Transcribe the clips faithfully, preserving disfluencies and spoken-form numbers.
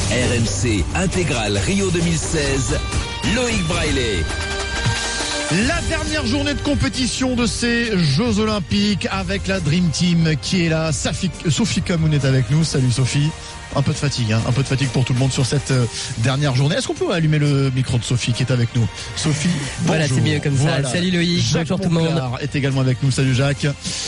R M C Intégral Rio deux mille seize, Loïc Braillet. La dernière journée de compétition de ces Jeux Olympiques avec la Dream Team qui est là. Sophie, Sophie Camoun est avec nous. Salut Sophie. Un peu de fatigue, hein, un peu de fatigue pour tout le monde sur cette euh, dernière journée. Est-ce qu'on peut allumer le micro de Sophie qui est avec nous? Sophie, voilà, bonjour. C'est mieux comme voilà. ça. Salut Loïc, Jacques bonjour tout le monde. Est également avec nous. Salut Jacques.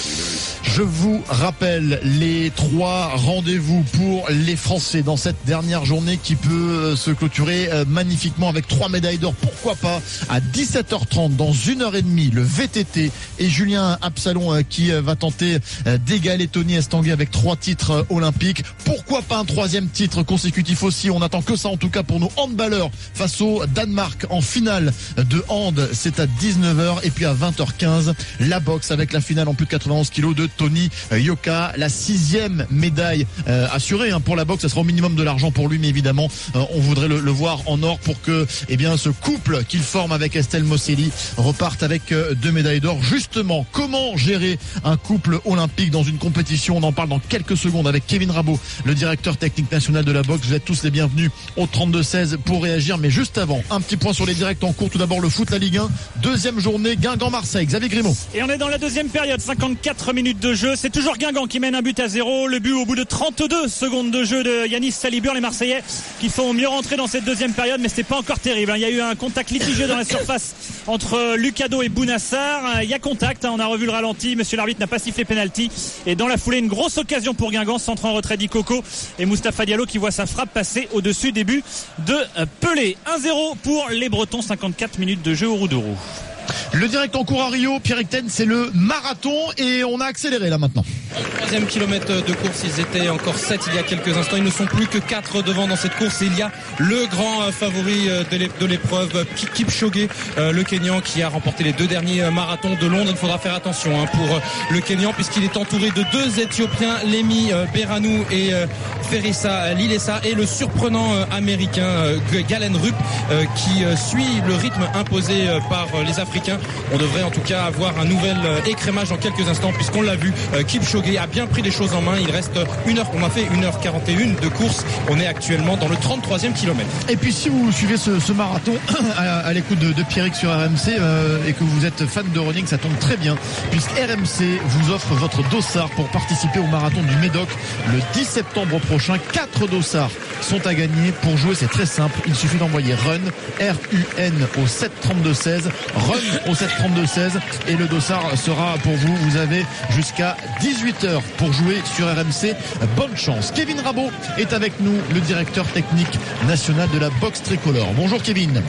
Je vous rappelle les trois rendez-vous pour les Français dans cette dernière journée qui peut se clôturer magnifiquement avec trois médailles d'or. Pourquoi pas à dix-sept heures trente dans une heure et demie le V T T et Julien Absalon qui va tenter d'égaler Tony Estanguet avec trois titres olympiques. Pourquoi pas un troisième titre consécutif aussi? On attend que ça en tout cas pour nos handballeurs face au Danemark en finale de hand. C'est à dix-neuf heures et puis à vingt heures quinze la boxe avec la finale en plus de quatre-vingt-onze kilos de Tony Yoka, la sixième médaille euh, assurée hein, pour la boxe. Ça sera au minimum de l'argent pour lui, mais évidemment euh, on voudrait le, le voir en or pour que eh bien ce couple qu'il forme avec Estelle Mosselli reparte avec euh, deux médailles d'or. Justement, comment gérer un couple olympique dans une compétition? On en parle dans quelques secondes avec Kevin Rabault, le directeur technique national de la boxe. Vous êtes tous les bienvenus au trente-deux seize pour réagir, mais juste avant, un petit point sur les directs en cours. Tout d'abord le foot, la Ligue un, deuxième journée, Guingamp-Marseille. Xavier Grimaud. Et on est dans la deuxième période, cinquante-quatre minutes de jeu. C'est toujours Guingamp qui mène un but à zéro. Le but au bout de trente-deux secondes de jeu de Yanis Salibur. Les Marseillais qui sont mieux rentrés dans cette deuxième période, mais c'était pas encore terrible. Il y a eu un contact litigieux dans la surface entre Lucado et Bounassar. Il y a contact, on a revu le ralenti. Monsieur l'arbitre n'a pas sifflé penalty. Et dans la foulée, une grosse occasion pour Guingamp. Centre en retrait d'Ikoko et Moustapha Diallo qui voit sa frappe passer au-dessus des buts de Pelé. un zéro pour les Bretons. cinquante-quatre minutes de jeu au Roudourou. Le direct en cours à Rio, Pierre Ecten, c'est le marathon et on a accéléré là maintenant. Troisième kilomètre de course, ils étaient encore sept il y a quelques instants. Ils ne sont plus que quatre devant dans cette course. Et il y a le grand favori de l'épreuve, Kipchoge, le Kényan, qui a remporté les deux derniers marathons de Londres. Il faudra faire attention pour le Kényan puisqu'il est entouré de deux Éthiopiens, Lémi Beranou et Ferissa Lilesa, et le surprenant américain Galen Rupp qui suit le rythme imposé par les Africains. On devrait en tout cas avoir un nouvel écrémage dans quelques instants puisqu'on l'a vu, Kipchoge a bien pris les choses en main. Il reste une heure, on a fait une heure quarante et un de course. On est actuellement dans le trente-troisième kilomètre. Et puis si vous suivez ce, ce marathon à, à l'écoute de, de Pierrick sur R M C euh, et que vous êtes fan de running, ça tombe très bien puisque R M C vous offre votre dossard pour participer au marathon du Médoc le dix septembre prochain. Quatre dossards sont à gagner. Pour jouer, c'est très simple. Il suffit d'envoyer RUN, R U N au sept trente-deux seize, RUN au sept trente-deux seize et le dossard sera pour vous. Vous avez jusqu'à dix-huit heures pour jouer sur R M C. Bonne chance. Kevin Rabault est avec nous, le directeur technique national de la boxe tricolore. Bonjour Kevin.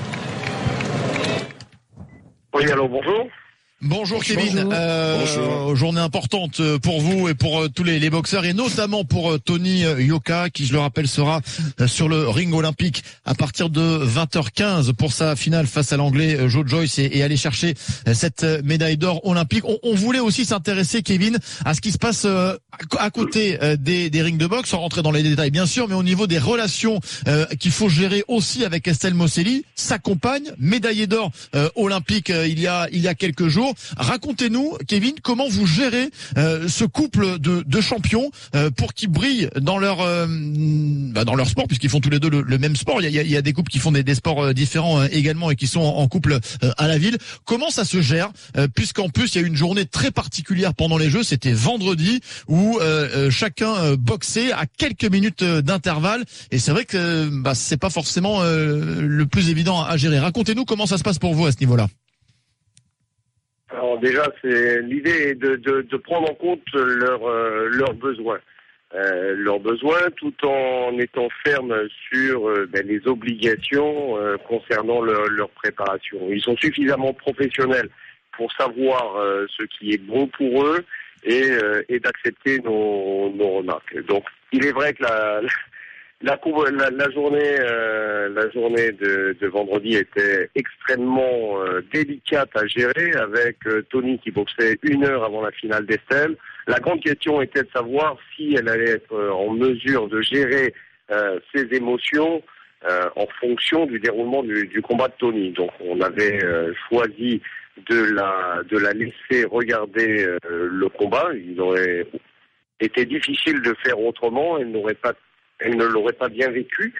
Oui, allô, bonjour. Bonjour Kevin, Bonjour. Euh, Bonjour. Journée importante pour vous et pour tous les, les boxeurs et notamment pour Tony Yoka qui, je le rappelle, sera sur le ring olympique à partir de vingt heures quinze pour sa finale face à l'anglais Joe Joyce et, et aller chercher cette médaille d'or olympique. On, on voulait aussi s'intéresser, Kevin, à ce qui se passe à côté des, des rings de boxe, sans rentrer dans les détails bien sûr, mais au niveau des relations euh, qu'il faut gérer aussi avec Estelle Mosselli, sa compagne, médaillée d'or euh, olympique euh, il y a il y a quelques jours. Racontez-nous, Kevin, comment vous gérez euh, ce couple de, de champions euh, pour qu'ils brillent dans leur euh, bah dans leur sport, puisqu'ils font tous les deux le, le même sport. Il y a, il y a des couples qui font des, des sports euh, différents euh, également et qui sont en, en couple euh, à la ville. Comment ça se gère euh, puisqu'en plus il y a eu une journée très particulière pendant les Jeux. C'était vendredi où euh, euh, chacun euh, boxait à quelques minutes euh, d'intervalle. Et c'est vrai que bah, c'est pas forcément euh, le plus évident à gérer. Racontez-nous comment ça se passe pour vous à ce niveau-là. Alors déjà, c'est l'idée de, de, de prendre en compte leurs euh, leurs besoins, euh, leurs besoins, tout en étant ferme sur euh, ben, les obligations euh, concernant leur, leur préparation. Ils sont suffisamment professionnels pour savoir euh, ce qui est bon pour eux et, euh, et d'accepter nos, nos remarques. Donc, il est vrai que la La, la, la journée, euh, la journée de, de vendredi était extrêmement euh, délicate à gérer avec euh, Tony qui boxait une heure avant la finale d'Estelle. La grande question était de savoir si elle allait être euh, en mesure de gérer euh, ses émotions euh, en fonction du déroulement du, du combat de Tony. Donc on avait euh, choisi de la, de la laisser regarder euh, le combat. Il aurait été difficile de faire autrement. Elle n'aurait pas Elle ne l'aurait pas bien vécu.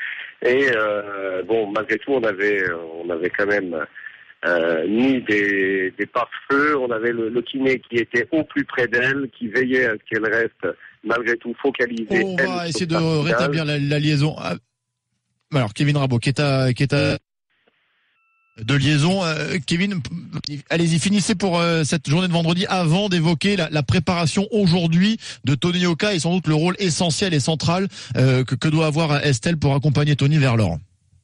Et euh, bon, malgré tout, on avait, on avait quand même euh, mis des, des pare-feux. On avait le, le kiné qui était au plus près d'elle, qui veillait à ce qu'elle reste malgré tout focalisée. On elle, va essayer de sur rétablir la, la liaison. Alors, Kevin Rabault, qui est à, qui est à de liaison. Euh, Kevin, allez-y, finissez pour euh, cette journée de vendredi avant d'évoquer la, la préparation aujourd'hui de Tony Yoka et sans doute le rôle essentiel et central euh, que, que doit avoir Estelle pour accompagner Tony vers l'or.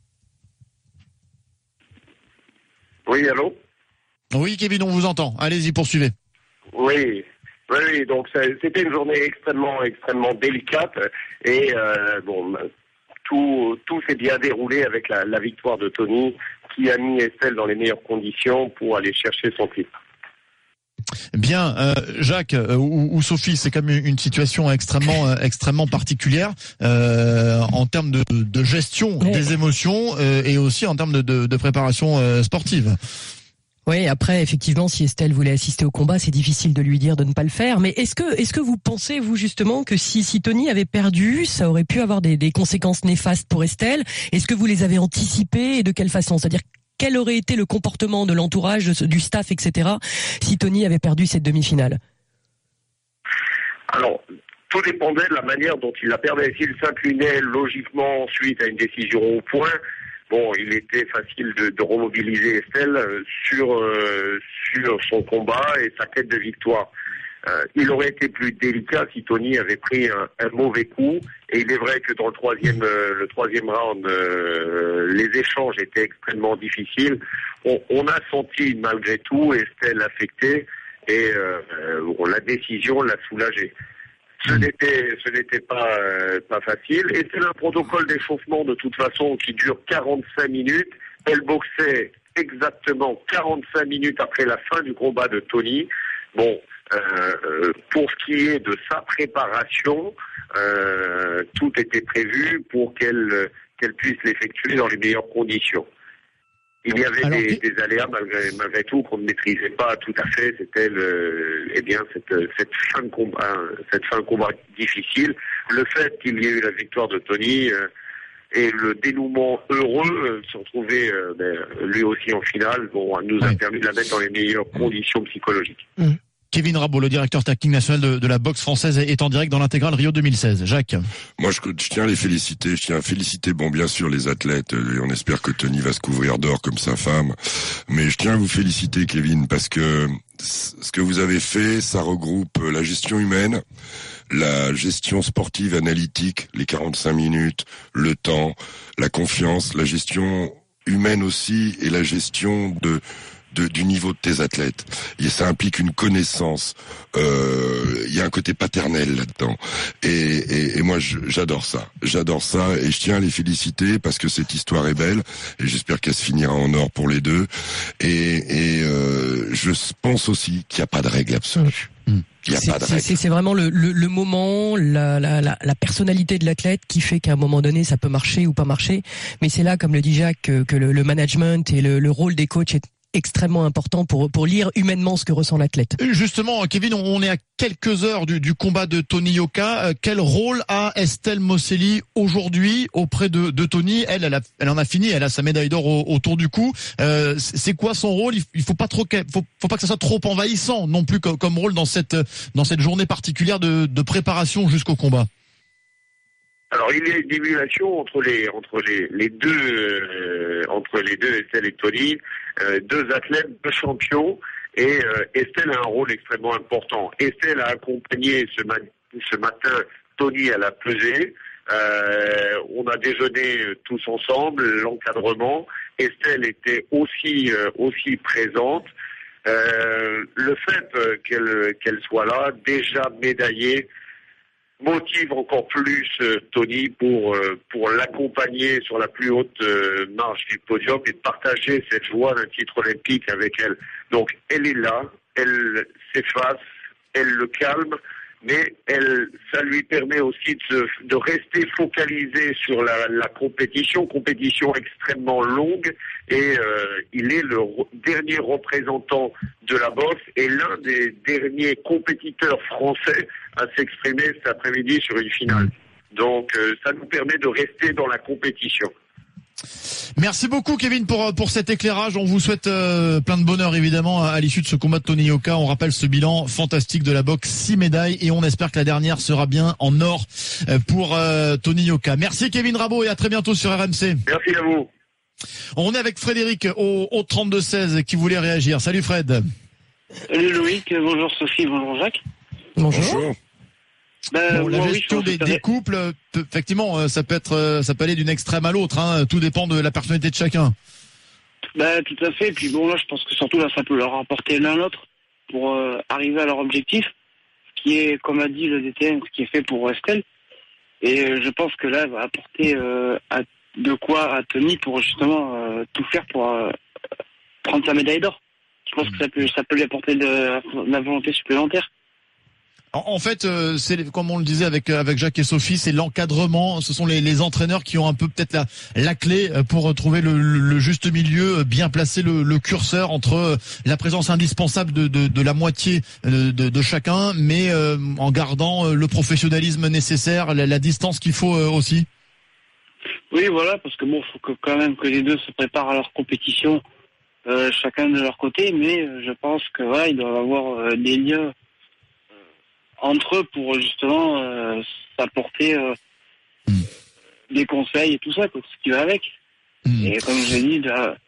Oui, allô? Oui, Kevin, on vous entend. Allez-y, poursuivez. Oui. Oui, oui, donc c'était une journée extrêmement, extrêmement délicate et euh, bon, tout, tout s'est bien déroulé avec la, la victoire de Tony, qui a mis Estelle dans les meilleures conditions pour aller chercher son titre. Bien, euh, Jacques euh, ou, ou Sophie, c'est quand même une situation extrêmement, euh, extrêmement particulière euh, en termes de, de gestion oui. des émotions euh, et aussi en termes de, de, de préparation euh, sportive. Oui, après, effectivement, si Estelle voulait assister au combat, c'est difficile de lui dire de ne pas le faire. Mais est-ce que, est-ce que vous pensez, vous, justement, que si, si Tony avait perdu, ça aurait pu avoir des, des conséquences néfastes pour Estelle? Est-ce que vous les avez anticipées et de quelle façon? C'est-à-dire, quel aurait été le comportement de l'entourage, du staff, et cetera, si Tony avait perdu cette demi-finale? Alors, tout dépendait de la manière dont il la perdait. S'il s'inclinait logiquement suite à une décision au point, bon, il était facile de, de remobiliser Estelle sur euh, sur son combat et sa quête de victoire. Euh, il aurait été plus délicat si Tony avait pris un, un mauvais coup. Et il est vrai que dans le troisième euh, le troisième round, euh, les échanges étaient extrêmement difficiles. On, on a senti malgré tout Estelle affectée et euh, euh, la décision l'a soulagée. Ce n'était, ce n'était pas, euh, pas facile. Et c'est un protocole d'échauffement de toute façon qui dure quarante-cinq minutes. Elle boxait exactement quarante-cinq minutes après la fin du combat de Tony. Bon, euh, pour ce qui est de sa préparation, euh, tout était prévu pour qu'elle, qu'elle puisse l'effectuer dans les meilleures conditions. Il y avait Alors, des, des aléas malgré, malgré tout qu'on ne maîtrisait pas tout à fait. C'était le, eh bien cette, cette fin de combat, cette fin de combat difficile. Le fait qu'il y ait eu la victoire de Tony euh, et le dénouement heureux, euh, se retrouver euh, ben, lui aussi en finale, bon, nous a ouais. permis de la mettre dans les meilleures conditions psychologiques. Mmh. Kevin Rabault, le directeur technique national de, de la boxe française, est en direct dans l'intégrale Rio deux mille seize. Jacques. Moi, je, je tiens à les féliciter. Je tiens à féliciter, bon, bien sûr, les athlètes. Et on espère que Tony va se couvrir d'or comme sa femme. Mais je tiens à vous féliciter, Kevin, parce que ce que vous avez fait, ça regroupe la gestion humaine, la gestion sportive analytique, les quarante-cinq minutes, le temps, la confiance, la gestion humaine aussi et la gestion de De, du niveau de tes athlètes. Et ça implique une connaissance. Il euh, y a un côté paternel là-dedans. Et, et, et moi, je, j'adore ça. J'adore ça et je tiens à les féliciter parce que cette histoire est belle et j'espère qu'elle se finira en or pour les deux. Et, et euh, je pense aussi qu'il n'y a pas de règle absolue. Mmh. Il y a c'est, pas de règle. C'est, c'est vraiment le, le, le moment, la, la, la, la personnalité de l'athlète qui fait qu'à un moment donné, ça peut marcher ou pas marcher. Mais c'est là, comme le dit Jacques, que, que le, le management et le, le rôle des coachs est extrêmement important pour pour lire humainement ce que ressent l'athlète. Justement, Kevin, on est à quelques heures du, du combat de Tony Yoka. Quel rôle a Estelle Mosselli aujourd'hui auprès de, de Tony? Elle, elle, a, elle en a fini, elle a sa médaille d'or au, autour du cou. Euh, c'est quoi son rôle? Il faut pas trop, faut, faut pas que ça soit trop envahissant non plus comme, comme rôle dans cette dans cette journée particulière de, de préparation jusqu'au combat. Alors il y a une émulation entre les entre les les deux euh, entre les deux Estelle et Tony, euh, deux athlètes, deux champions, et euh, Estelle a un rôle extrêmement important. Estelle a accompagné ce, ma- ce matin Tony à la pesée. Euh, on a déjeuné tous ensemble, l'encadrement. Estelle était aussi euh, aussi présente. Euh, le fait qu'elle qu'elle soit là, déjà médaillée, motive encore plus euh, Tony pour euh, pour l'accompagner sur la plus haute euh, marche du podium et de partager cette joie d'un titre olympique avec elle. Donc elle est là, elle s'efface, elle le calme, mais elle, ça lui permet aussi de, de rester focalisé sur la, la compétition, compétition extrêmement longue, et euh, il est le re- dernier représentant de la boxe et l'un des derniers compétiteurs français à s'exprimer cet après-midi sur une finale. Donc euh, ça nous permet de rester dans la compétition. Merci beaucoup Kevin pour pour cet éclairage. On vous souhaite euh, plein de bonheur évidemment à l'issue de ce combat de Tony Yoka. On rappelle ce bilan fantastique de la boxe, six médailles, et on espère que la dernière sera bien en or pour euh, Tony Yoka. Merci Kevin Rabaud et à très bientôt sur R M C. Merci à vous. On est avec Frédéric au, au trente-deux seize qui voulait réagir. Salut Fred. Salut Loïc, bonjour Sophie, bonjour Jacques. Bonjour. Bonjour. Ben, Bon, la moi, gestion oui, des, des couples, peut- effectivement, ça peut être, ça peut aller d'une extrême à l'autre. Hein. Tout dépend de la personnalité de chacun. Ben, tout à fait. Et puis bon, là, je pense que surtout là, ça peut leur apporter l'un l'autre pour euh, arriver à leur objectif, ce qui est, comme a dit le D T N, ce qui est fait pour Estelle. Et euh, je pense que là, elle va apporter euh, à, de quoi à Tony pour justement euh, tout faire pour euh, prendre sa médaille d'or. Je pense que ça peut, ça peut lui apporter de, de la volonté supplémentaire. En, en fait, euh, c'est comme on le disait avec avec Jacques et Sophie, c'est l'encadrement. Ce sont les, les entraîneurs qui ont un peu peut-être la la clé pour trouver le, le juste milieu, bien placer le, le curseur entre la présence indispensable de de, de la moitié de, de, de chacun, mais euh, en gardant le professionnalisme nécessaire, la, la distance qu'il faut euh, aussi. Oui, voilà, parce que bon, faut que quand même que les deux se préparent à leur compétition, euh, chacun de leur côté, mais euh, je pense que voilà, ils doivent avoir euh, des liens entre eux pour justement euh, s'apporter euh, mmh. des conseils et tout ça, quoi, tout ce qui va avec. Mmh. Et comme j'ai dit, de la,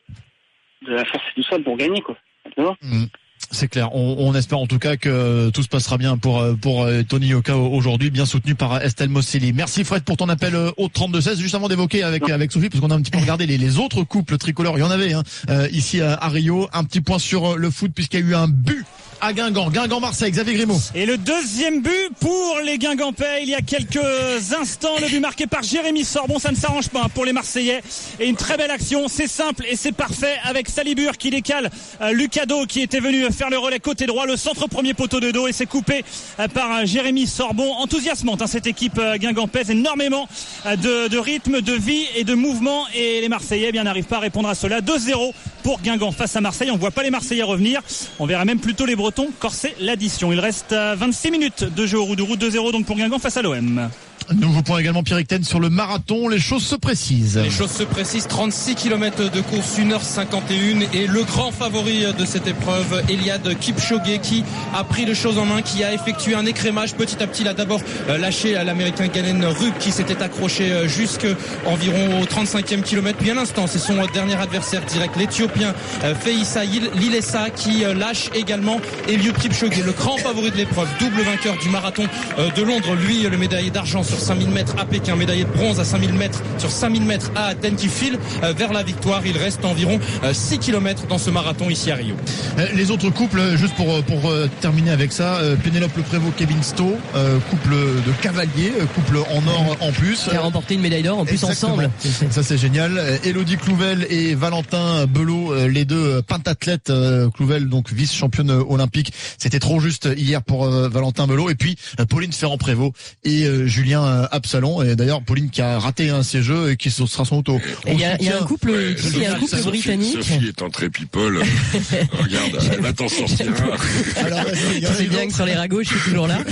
de la force et tout ça pour gagner, quoi. Mmh. C'est clair. On, on espère en tout cas que tout se passera bien pour pour Tony Yoka aujourd'hui, bien soutenu par Estelle Mossili. Merci Fred pour ton appel au trente-deux seize. Juste avant d'évoquer avec non. avec Sophie, parce qu'on a un petit peu regardé les, les autres couples tricolores, il y en avait hein, euh, ici à, à Rio. Un petit point sur le foot puisqu'il y a eu un but à Guingamp, Guingamp-Marseille, Xavier Grimaud. Et le deuxième but pour les Guingampais, il y a quelques instants, le but marqué par Jérémy Sorbon, ça ne s'arrange pas pour les Marseillais. Et une très belle action, c'est simple et c'est parfait avec Salibur qui décale euh, Lucado qui était venu faire le relais côté droit, le centre premier poteau de dos et c'est coupé euh, par euh, Jérémy Sorbon. Enthousiasmante hein, cette équipe euh, guingampaise, énormément euh, de, de rythme, de vie et de mouvement et les Marseillais eh bien n'arrivent pas à répondre à cela. deux zéro pour Guingamp face à Marseille, on voit pas les Marseillais revenir, on verra même plutôt les Bretons corser l'addition. Il reste vingt-six minutes de jeu au roue de route, deux zéro donc pour Guingamp face à l'O M. Nouveau point également Pierre Ecten sur le marathon, les choses se précisent. Les choses se précisent, trente-six kilomètres de course, une heure cinquante et un et le grand favori de cette épreuve, Eliud Kipchoge qui a pris les choses en main, qui a effectué un écrémage petit à petit. Il a d'abord lâché à l'américain Galen Rupp qui s'était accroché jusqu'environ au trente-cinquième kilomètre, puis à l'instant c'est son dernier adversaire direct, l'Éthiopien Feissa Lilesa qui lâche également Eliud Kipchoge, le grand favori de l'épreuve, double vainqueur du marathon de Londres, lui le médaillé d'argent sur cinq mille mètres à Pékin, médaillé de bronze à cinq mille mètres, sur cinq mille mètres à Athènes, qui file vers la victoire. Il reste environ six kilomètres dans ce marathon ici à Rio. Les autres couples, juste pour pour terminer avec ça, Pénélope Leprévost, Kevin Stowe, couple de cavaliers, couple en or en plus. Qui a remporté une médaille d'or en plus. Exactement. Ensemble. Ça c'est génial. Élodie Clouvel et Valentin Belot, les deux pentathlètes. Clouvel donc vice-championne olympique. C'était trop juste hier pour Valentin Belot. Et puis Pauline Ferrand-Prévot et Julien Absalon, et d'ailleurs Pauline qui a raté un de ses jeux et qui sera sans doute au, au il y a, il y a un couple, ouais, il y a un couple Sophie, britannique. Sophie est en trépipole. Regarde, elle va t'en sortir. Alors, c'est bien que sur les ragots, je suis toujours là.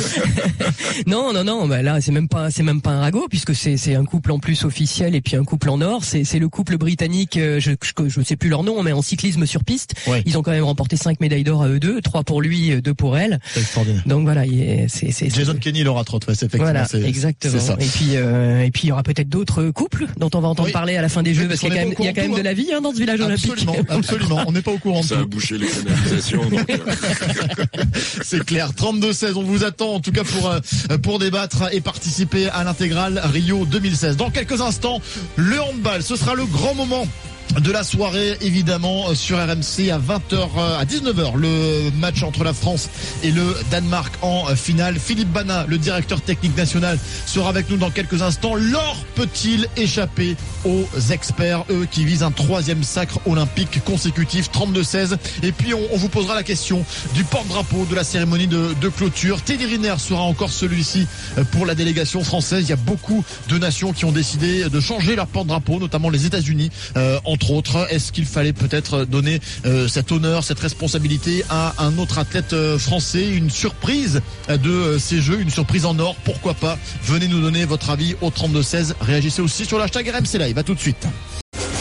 non, non, non, bah là c'est même pas, c'est même pas un ragot puisque c'est c'est un couple en plus officiel et puis un couple en or. C'est c'est le couple britannique. Je je, je sais plus leur nom, mais en cyclisme sur piste, ouais. Ils ont quand même remporté cinq médailles d'or à eux deux, trois pour lui, deux pour elle. C'est extraordinaire. Donc voilà, c'est c'est Jason Kenny, Laura Trott, ouais, c'est effectivement. Voilà, c'est, exactement. C'est ça. Et puis euh, et puis il y aura peut-être d'autres couples dont on va entendre oui. parler à la fin des Jeux, oui, parce, parce qu'il y a quand même, il y a quand même de la vie hein, dans ce village absolument, olympique. Absolument, on n'est pas au courant de ça. Ça a bouché les canalisations. Donc... c'est clair. trente-deux seize, on vous attend en tout cas pour pour débattre et participer à l'intégrale Rio deux mille seize. Dans quelques instants, le handball, ce sera le grand moment de la soirée évidemment sur R M C à vingt heures, à dix-neuf heures, le match entre la France et le Danemark en finale. Philippe Bana, le directeur technique national, sera avec nous dans quelques instants. L'or peut-il échapper aux experts, eux qui visent un troisième sacre olympique consécutif? Trente-deux seize. Et puis on, on vous posera la question du porte-drapeau de la cérémonie de, de clôture. Teddy Riner sera encore celui-ci pour la délégation française. Il y a beaucoup de nations qui ont décidé de changer leur porte-drapeau, notamment les États-Unis euh, en entre autres. Est-ce qu'il fallait peut-être donner euh, cet honneur, cette responsabilité à un autre athlète euh, français? Une surprise de euh, ces Jeux, une surprise en or, pourquoi pas? Venez nous donner votre avis au trente-deux seize. Réagissez aussi sur le hashtag R M C Live. À tout de suite.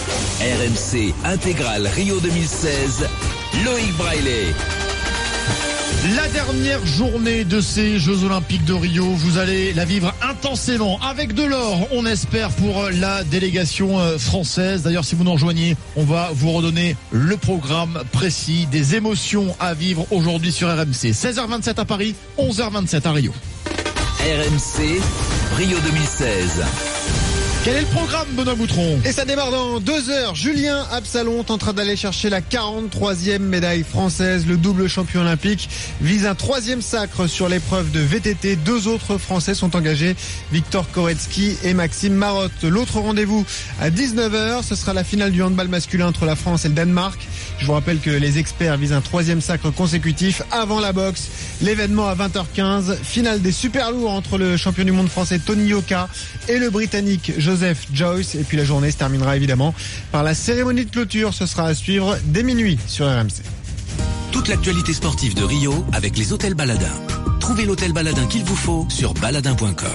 R M C Intégral Rio deux mille seize, Loïc Braillet. La dernière journée de ces Jeux Olympiques de Rio, vous allez la vivre intensément avec de l'or, on espère, pour la délégation française. D'ailleurs, si vous nous rejoignez, on va vous redonner le programme précis des émotions à vivre aujourd'hui sur R M C. seize heures vingt-sept à Paris, onze heures vingt-sept à Rio. R M C Rio deux mille seize. Quel est le programme, Benoît Boutron? Et ça démarre dans deux heures. Julien Absalon est en train d'aller chercher la quarante-troisième médaille française. Le double champion olympique vise un troisième sacre sur l'épreuve de V T T. Deux autres Français sont engagés, Victor Koretsky et Maxime Marotte. L'autre rendez-vous à dix-neuf heures, ce sera la finale du handball masculin entre la France et le Danemark. Je vous rappelle que les experts visent un troisième sacre consécutif avant la boxe. L'événement à vingt heures quinze, finale des super lourds entre le champion du monde français Tony Yoka et le britannique Joseph Joyce. Et puis la journée se terminera évidemment par la cérémonie de clôture. Ce sera à suivre dès minuit sur R M C. Toute l'actualité sportive de Rio avec les hôtels Baladin. Trouvez l'hôtel Baladin qu'il vous faut sur baladin point com.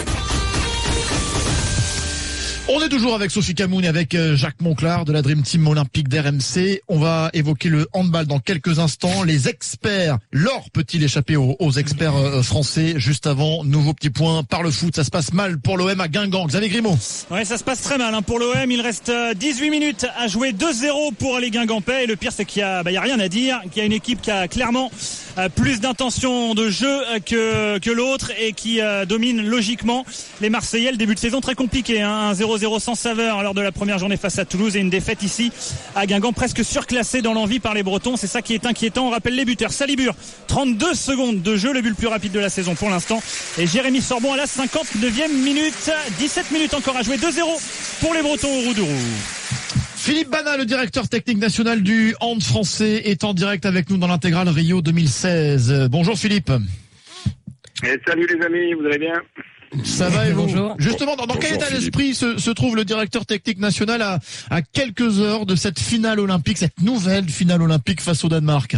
On est toujours avec Sophie Camoun et avec Jacques Monclar de la Dream Team olympique d'R M C. On va évoquer le handball dans quelques instants. Les experts, l'or peut-il échapper aux, aux experts français? Juste avant, nouveau petit point par le foot. Ça se passe mal pour l'O M à Guingamp. Xavier Grimaud. Ouais, ça se passe très mal hein, pour l'O M. Il reste dix-huit minutes à jouer, deux zéro pour les Guingampais. Et le pire, c'est qu'il y a, bah, il y a rien à dire. Qu'il y a une équipe qui a clairement euh, plus d'intention de jeu que, que l'autre et qui euh, domine logiquement les Marseillais. Le début de saison très compliqué, hein, un zéro zéro sans saveur lors de la première journée face à Toulouse et une défaite ici à Guingamp presque surclassée dans l'envie par les Bretons. C'est ça qui est inquiétant. On rappelle les buteurs. Salibur, trente-deux secondes de jeu, le but le plus rapide de la saison pour l'instant. Et Jérémy Sorbon à la cinquante-neuvième minute. dix-sept minutes encore à jouer. deux zéro pour les Bretons au Roudourou. Philippe Bana, le directeur technique national du hand français, est en direct avec nous dans l'intégrale Rio deux mille seize. Bonjour Philippe. Et salut les amis, vous allez bien? Ça va et vous? Bonjour. Justement, dans, dans quel état d'esprit se, se trouve le directeur technique national à, à quelques heures de cette finale olympique, cette nouvelle finale olympique face au Danemark?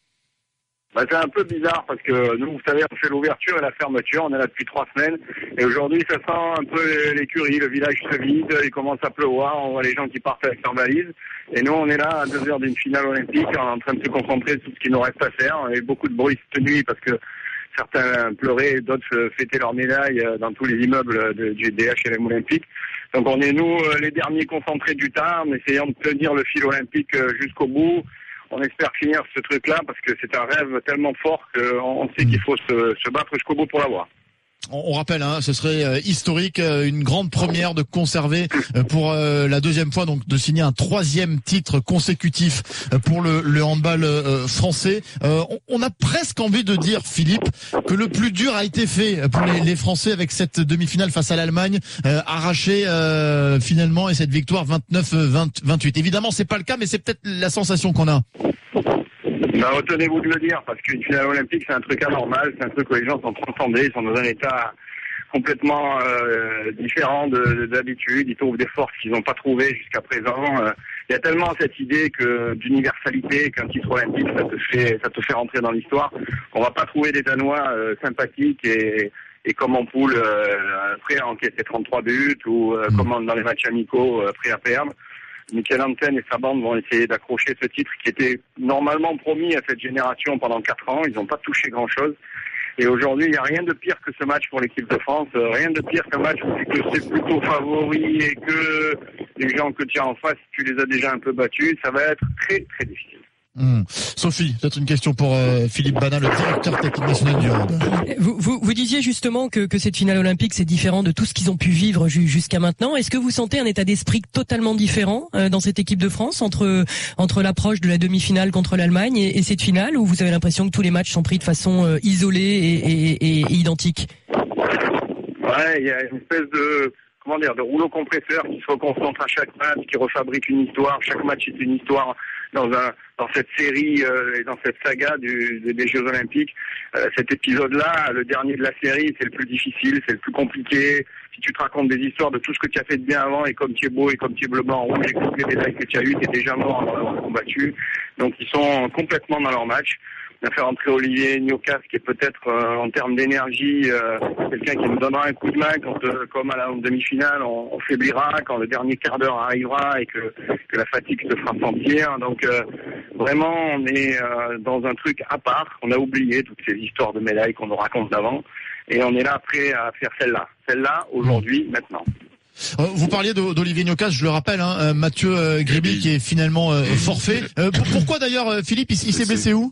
Bah, c'est un peu bizarre parce que nous, vous savez, on fait l'ouverture et la fermeture, on est là depuis trois semaines et aujourd'hui ça sent un peu l'écurie, le village se vide, il commence à pleuvoir, on voit les gens qui partent avec leurs valises et nous on est là à deux heures d'une finale olympique en train de se concentrer sur ce qui nous reste à faire. Il y a eu beaucoup de bruit cette nuit parce que certains pleuraient, d'autres fêtaient leurs médailles dans tous les immeubles du D H L M olympique. Donc on est nous les derniers concentrés du temps, en essayant de tenir le fil olympique jusqu'au bout. On espère finir ce truc-là parce que c'est un rêve tellement fort qu'on sait qu'il faut se, se battre jusqu'au bout pour l'avoir. On rappelle, hein, ce serait historique, une grande première de conserver pour la deuxième fois, donc de signer un troisième titre consécutif pour le, le handball français. On a presque envie de dire, Philippe, que le plus dur a été fait pour les, les Français avec cette demi-finale face à l'Allemagne, arrachée finalement, et cette victoire vingt-neuf vingt-huit. Évidemment, c'est pas le cas, mais c'est peut-être la sensation qu'on a. Ben, retenez-vous de le dire, parce qu'une finale olympique, c'est un truc anormal, c'est un truc où les gens sont transcendés, ils sont dans un état complètement euh, différent de, de, d'habitude, ils trouvent des forces qu'ils n'ont pas trouvées jusqu'à présent. Euh, il y a tellement cette idée que d'universalité qu'un titre olympique, ça te fait, ça te fait rentrer dans l'histoire. On va pas trouver des Danois euh, sympathiques et, et comme en poule, euh, prêts à encaisser trente-trois buts, ou euh, comme dans les matchs amicaux, euh, prêts à perdre. Michael Hansen et sa bande vont essayer d'accrocher ce titre qui était normalement promis à cette génération pendant quatre ans. Ils n'ont pas touché grand-chose. Et aujourd'hui, il n'y a rien de pire que ce match pour l'équipe de France. Rien de pire qu'un match où tu c'est plutôt favori et que les gens que tu as en face, tu les as déjà un peu battus. Ça va être très, très difficile. Mmh. Sophie, peut-être une question pour euh, Philippe Bana, le directeur technique national du hand. Vous, vous, vous disiez justement que, que cette finale olympique, c'est différent de tout ce qu'ils ont pu vivre ju- jusqu'à maintenant. Est-ce que vous sentez un état d'esprit totalement différent euh, dans cette équipe de France entre entre l'approche de la demi-finale contre l'Allemagne et, et cette finale, où vous avez l'impression que tous les matchs sont pris de façon euh, isolée et, et, et, et identique? Ouais, il y a une espèce de comment dire de rouleau compresseur qui se reconcentre à chaque match, qui refabrique une histoire. Chaque match est une histoire dans un dans cette série euh, et dans cette saga du, des, des Jeux Olympiques. Euh, cet épisode-là, le dernier de la série, c'est le plus difficile, c'est le plus compliqué. Si tu te racontes des histoires de tout ce que tu as fait de bien avant, et comme tu es beau, et comme tu es bleu, blanc, rouge, et toutes les médailles que tu as eues, tu es déjà mort en combattu. Donc ils sont complètement dans leur match. On a fait rentrer Olivier Gnocas, qui est peut-être euh, en termes d'énergie euh, quelqu'un qui nous donnera un coup de main quand, euh, comme à la demi-finale, on, on faiblira, quand le dernier quart d'heure arrivera et que, que la fatigue se fera sentir. Donc euh, vraiment, on est euh, dans un truc à part. On a oublié toutes ces histoires de médailles qu'on nous raconte d'avant. Et on est là prêt à faire celle-là. Celle-là, aujourd'hui, maintenant. Vous parliez d'Olivier Gnocas, je le rappelle, hein, Mathieu euh, Gréby qui est finalement euh, forfait. Euh, pourquoi d'ailleurs, Philippe, il, il s'est blessé où?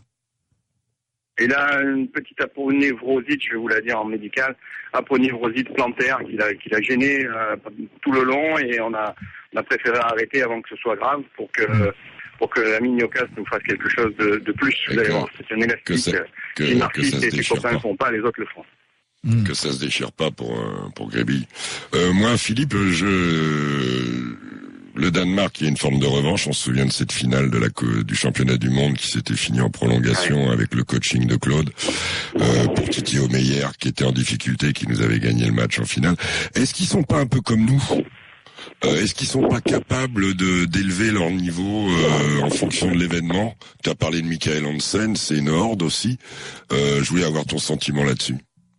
Il a une petite aponevrosite, je vais vous la dire en médical, aponevrosite plantaire qui l'a qui l'a gêné euh, tout le long, et on a on a préféré arrêter avant que ce soit grave pour que mmh. pour que l'ami Gnocas nous fasse quelque chose de, de plus. Vous allez voir, c'est un élastique que ça, que, si Narcisse et ses copains ne font pas, les autres le feront. Mmh. Que ça se déchire pas pour euh, pour Gréby. Euh, moi, Philippe, je le Danemark, il y a une forme de revanche. On se souvient de cette finale de la du championnat du monde qui s'était finie en prolongation, ouais, avec le coaching de Claude euh, pour Titi Omeyer qui était en difficulté, qui nous avait gagné le match en finale. Est-ce qu'ils sont pas un peu comme nous? Euh, est-ce qu'ils sont pas capables de d'élever leur niveau euh, en fonction de l'événement? Tu as parlé de Michael Hansen, c'est une horde aussi. Euh, je voulais avoir ton sentiment là-dessus.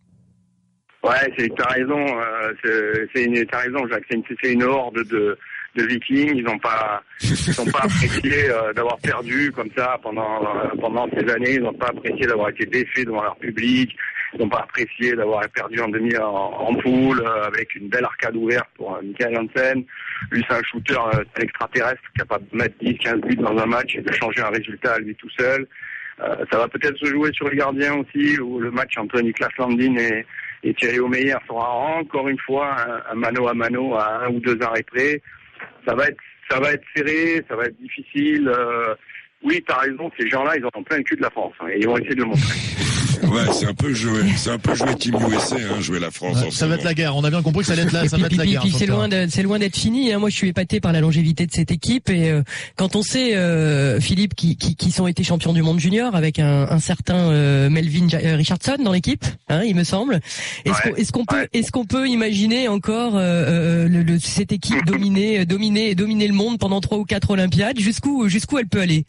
Ouais, c'est, t'as raison, euh, c'est, c'est une, t'as raison, Jacques, c'est une, c'est une horde de, de Vikings. Ils n'ont pas, ils n'ont pas apprécié euh, d'avoir perdu comme ça pendant, euh, pendant ces années. Ils n'ont pas apprécié d'avoir été défaits devant leur public. Ils n'ont pas apprécié d'avoir perdu en demi en, en poule euh, avec une belle arcade ouverte pour euh, Michael Hansen. Lui, c'est un shooter euh, extraterrestre capable de mettre dix, quinze buts dans un match et de changer un résultat à lui tout seul. Euh, ça va peut-être se jouer sur les gardiens aussi, où le match entre Niklas Landin et Et Thierry Omeyer sera encore une fois un, un mano à mano à un ou deux arrêts près. Ça va être, ça va être serré, ça va être difficile. Euh, oui, t'as raison, ces gens-là, ils ont plein le cul de la France, hein, et ils vont essayer de le montrer. Ouais, c'est un peu joué, c'est un peu joué Team U S A, hein, jouer la France. Ouais, ça va être la guerre. On a bien compris que ça allait être la, ça va être la guerre. Puis c'est loin, de, c'est loin d'être fini. Hein. Moi, je suis épaté par la longévité de cette équipe. Et euh, quand on sait, euh, Philippe, qui, qui, qui sont été champions du monde junior avec un, un certain euh, Melvin Richardson dans l'équipe, hein, il me semble. Est-ce ouais, qu'on, est-ce qu'on peut, ouais. est-ce qu'on peut imaginer encore euh, le, le, cette équipe dominer, dominer, dominer le monde pendant trois ou quatre Olympiades? Jusqu'où, jusqu'où elle peut aller?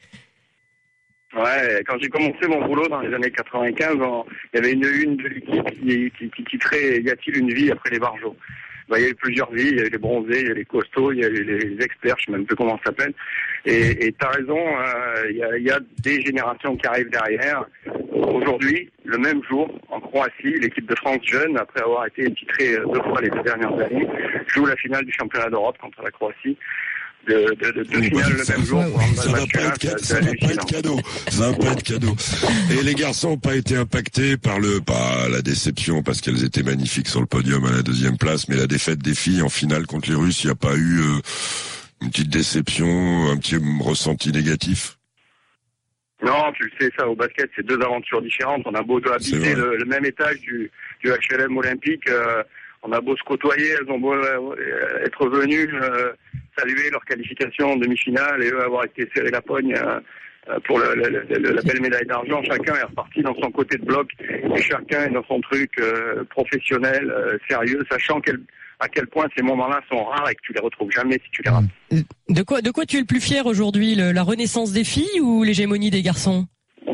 Ouais, quand j'ai commencé mon boulot dans les années quatre-vingt-quinze, on, il y avait une une de l'équipe qui, qui, qui titrait « Y a-t-il une vie après les barjots ?» Ben, il y a eu plusieurs vies, il y a eu les bronzés, il y a eu les costauds, il y a eu les experts, je sais même plus comment ça s'appelle. Et, et t'as raison, euh, il, y a, il y a des générations qui arrivent derrière. Aujourd'hui, le même jour, en Croatie, l'équipe de France jeune, après avoir été titrée deux fois les deux dernières années, joue la finale du championnat d'Europe contre la Croatie. De, de, de, de oh, finale le même jour. Ça va pas être, ça va pas être cadeau. Ça va pas être cadeau. Et les garçons n'ont pas été impactés par le, pas la déception parce qu'elles étaient magnifiques sur le podium à la deuxième place, mais la défaite des filles en finale contre les Russes, il n'y a pas eu euh, une petite déception, un petit ressenti négatif? Non, tu le sais, ça, au basket, c'est deux aventures différentes. On a beau habiter le, le même étage du, du H L M olympique, euh, on a beau se côtoyer, elles ont beau euh, être venues euh, saluer leur qualification en demi-finale et eux avoir été serrés la pogne euh, pour le, le, le, la belle médaille d'argent. Chacun est reparti dans son côté de bloc et chacun est dans son truc euh, professionnel, euh, sérieux, sachant quel, à quel point ces moments-là sont rares et que tu les retrouves jamais si tu les rates. De quoi, de quoi tu es le plus fier aujourd'hui, le, la renaissance des filles ou l'hégémonie des garçons? Ouais,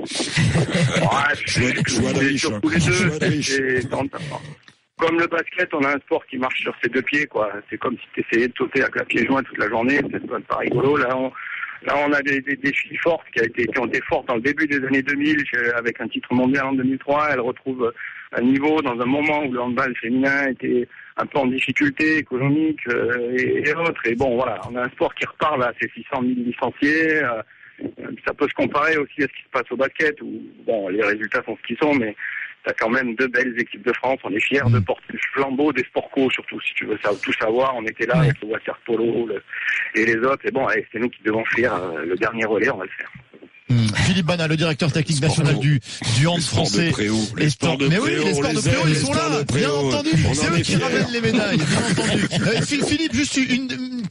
je suis sur tous les deux. Comme le basket, on a un sport qui marche sur ses deux pieds, quoi. C'est comme si tu essayais de sauter avec la pied joint toute la journée, c'est pas rigolo. Là, on, là, on a des, des, des filles fortes qui, a été, qui ont été fortes dans le début des années deux mille, avec un titre mondial en deux mille trois. Elles retrouvent un niveau dans un moment où le handball féminin était un peu en difficulté économique euh, et, et autres. Et bon, voilà, on a un sport qui repart là, c'est six cent mille licenciés. Euh, ça peut se comparer aussi à ce qui se passe au basket, où bon, les résultats sont ce qu'ils sont, mais t'as quand même deux belles équipes de France. On est fiers mmh. de porter le flambeau des sports co, surtout, si tu veux ça, tout savoir. On était là ouais. avec le water polo le, et les autres. Et bon, allez, c'est nous qui devons faire euh, le dernier relais, on va le faire. Mmh. Philippe Bana, le directeur technique national du, du hand français. Les sports de Mais préau, oui, les sports de préau, ils sont là. Bien entendu. C'est eux qui ramènent les médailles. Bien entendu. Euh, Philippe, juste une, une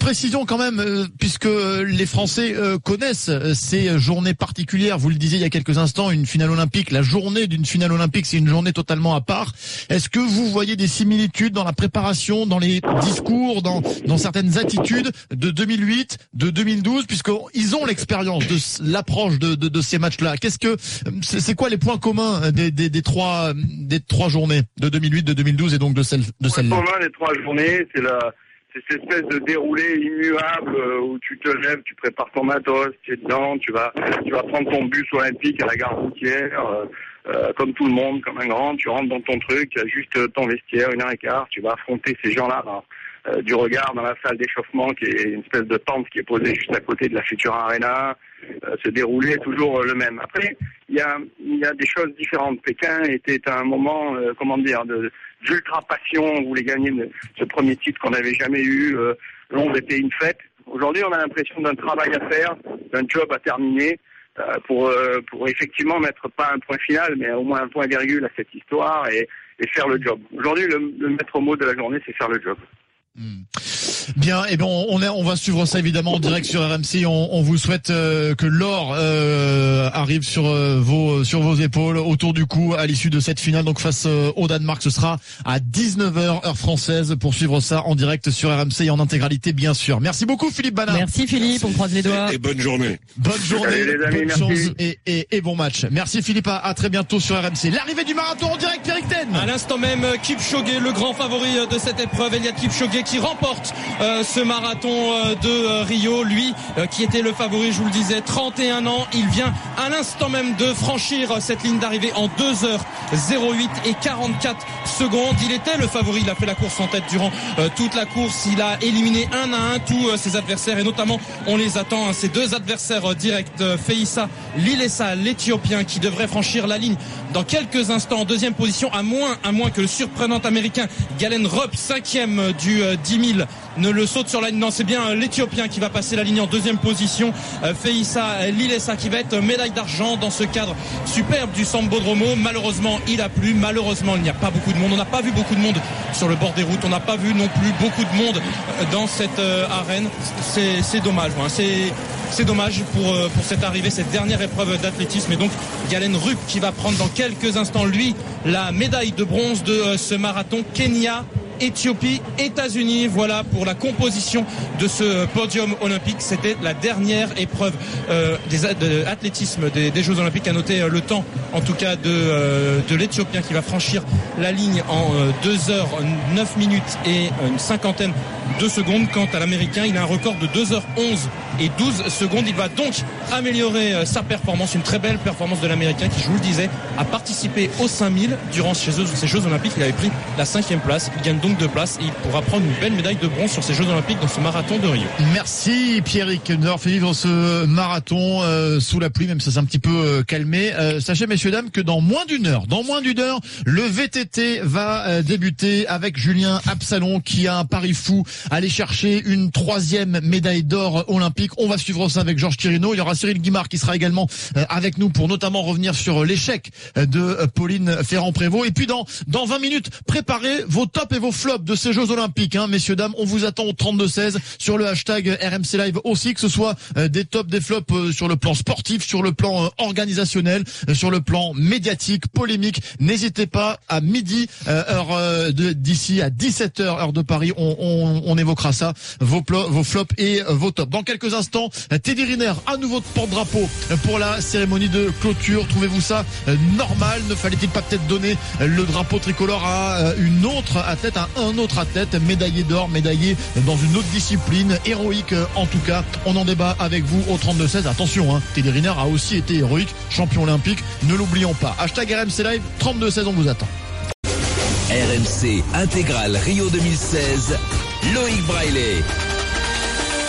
précision quand même, euh, puisque les Français euh, connaissent euh, ces journées particulières. Vous le disiez il y a quelques instants, une finale olympique, la journée d'une finale olympique, c'est une journée totalement à part. Est-ce que vous voyez des similitudes dans la préparation, dans les discours, dans, dans certaines attitudes de deux mille huit, de deux mille douze, puisqu'ils ont l'expérience de l'approche de, de, de ces matchs-là? Qu'est-ce que c'est, c'est quoi les points communs des, des, des trois des trois journées de deux mille huit, de deux mille douze et donc de celle de celle-là? Le point commun des trois journées, c'est la c'est cette espèce de déroulé immuable où tu te lèves, tu prépares ton matos, tu es dedans, tu vas tu vas prendre ton bus olympique à la gare routière, euh, euh, comme tout le monde, comme un grand, tu rentres dans ton truc, tu as juste ton vestiaire, une heure et quart, tu vas affronter ces gens-là dans, euh, du regard dans la salle d'échauffement qui est une espèce de tente qui est posée juste à côté de la Futura Arena. Euh, ce déroulé est toujours euh, le même. Après, il y a il y a des choses différentes. Pékin était un moment, euh, comment dire, de d'ultra passion. On voulait gagner le, ce premier titre qu'on n'avait jamais eu. Euh, Londres était une fête. Aujourd'hui, on a l'impression d'un travail à faire, d'un job à terminer euh, pour euh, pour effectivement mettre pas un point final, mais au moins un point virgule à cette histoire et, et faire le job. Aujourd'hui, le, le maître mot de la journée, c'est faire le job. Mmh. Bien, et eh ben on est, on va suivre ça évidemment en direct sur R M C. On, on vous souhaite euh, que l'or euh, arrive sur euh, vos sur vos épaules, autour du cou, à l'issue de cette finale. Donc face euh, au Danemark, ce sera à dix-neuf heures heure française pour suivre ça en direct sur R M C et en intégralité bien sûr. Merci beaucoup Philippe Banard. Merci Philippe, on croise les doigts. Et bonne journée. Bonne journée, Allez, les amis, bonne merci. chance et, et, et bon match. Merci Philippe, à, à très bientôt sur R M C. L'arrivée du marathon en direct, Pierrick Ten. À l'instant même, Kipchoge, le grand favori de cette épreuve, Eliud Kipchoge qui remporte euh, ce marathon euh, de euh, Rio, lui euh, qui était le favori, je vous le disais, trente et un ans. Il vient à l'instant même de franchir cette ligne d'arrivée en deux heures zéro huit et quarante-quatre secondes. Il était le favori, il a fait la course en tête durant euh, toute la course. Il a éliminé un à un tous euh, ses adversaires et notamment on les attend, hein, ses deux adversaires euh, directs, euh, Feissa Lilesa, l'Éthiopien, qui devrait franchir la ligne dans quelques instants en deuxième position, à moins, à moins que le surprenant américain Galen Rupp, cinquième du euh, dix mille, ne le saute sur la ligne. Non, c'est bien euh, l'Éthiopien qui va passer la ligne en deuxième position. Euh, Feissa Lilesa qui va être médaille d'argent dans ce cadre superbe du Sambodromo. Malheureusement, il a plu. Malheureusement, il n'y a pas beaucoup de monde. On n'a pas vu beaucoup de monde sur le bord des routes. On n'a pas vu non plus beaucoup de monde euh, dans cette euh, arène. C'est, c'est dommage. Hein. C'est C'est dommage pour, pour cette arrivée, cette dernière épreuve d'athlétisme. Et donc Galen Rupp qui va prendre dans quelques instants, lui, la médaille de bronze de ce marathon. Kenya, Éthiopie, États-Unis, voilà pour la composition de ce podium olympique. C'était la dernière épreuve euh, des, de l'athlétisme des, des Jeux Olympiques. À noter euh, le temps, en tout cas, de, euh, de l'Éthiopien qui va franchir la ligne en euh, deux heures neuf minutes et une cinquantaine de secondes. Quant à l'Américain, il a un record de deux heures onze et douze secondes. Il va donc améliorer euh, sa performance, une très belle performance de l'Américain qui, je vous le disais, a participé aux cinq mille durant ces Jeux, ces Jeux Olympiques. Il avait pris la cinquième place. Il gagne donc deux places et il pourra prendre une belle médaille de bronze sur ces Jeux Olympiques dans ce marathon de Rio. Merci Pierrick de nous avoir fait vivre ce marathon euh, sous la pluie, même si ça s'est un petit peu euh, calmé. Euh, sachez messieurs dames que dans moins d'une heure, dans moins d'une heure, le V T T va euh, débuter avec Julien Absalon qui a un pari fou, aller chercher une troisième médaille d'or olympique. On va suivre ça avec Georges Quirino. Il y aura Cyril Guimard qui sera également euh, avec nous pour notamment revenir sur l'échec de euh, Pauline Ferrand-Prévot. Et puis dans dans vingt minutes, préparez vos tops et vos flops de ces Jeux Olympiques, hein, messieurs dames. On vous attend au trente-deux seize sur le hashtag R M C Live aussi, que ce soit euh, des tops, des flops euh, sur le plan sportif, sur le plan euh, organisationnel, euh, sur le plan médiatique, polémique. N'hésitez pas à midi, euh, heure euh, de, d'ici à dix-sept heures heure de Paris, on, on, on évoquera ça, vos, plo- vos flops et euh, vos tops. Dans quelques instants, euh, Teddy Riner à nouveau de porte-drapeau euh, pour la cérémonie de clôture. Trouvez-vous ça euh, normal? Ne fallait-il pas peut-être donner euh, le drapeau tricolore à euh, une autre athlète, à un autre athlète médaillé d'or, médaillé dans une autre discipline, héroïque en tout cas? On en débat avec vous au trente-deux seize. Attention, hein, Teddy Riner a aussi été héroïque, champion olympique, ne l'oublions pas. Hashtag R M C Live, trente-deux seize, on vous attend. R M C Intégral Rio deux mille seize, Loïc Braillet.